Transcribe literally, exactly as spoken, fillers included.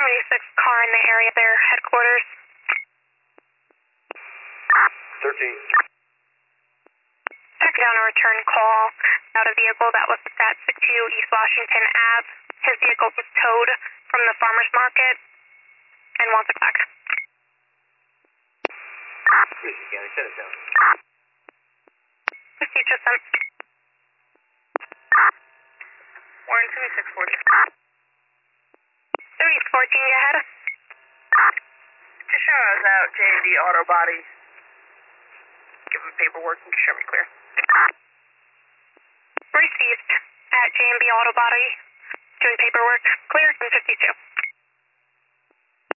seventy-six car in the area, their headquarters. thirteen. Check down a return call about a vehicle that was at sixty-two East Washington Ave. His vehicle was towed from the farmer's market and wants it back. Easy, County, set it down. Proceed just sent. Warren, seventy-six forty. seventy-six fourteen, go ahead. Petitioner is out, J and B Auto Body. Give him paperwork and show me clear. Received at J and B Auto Body. Doing paperwork. Clear from fifty-two.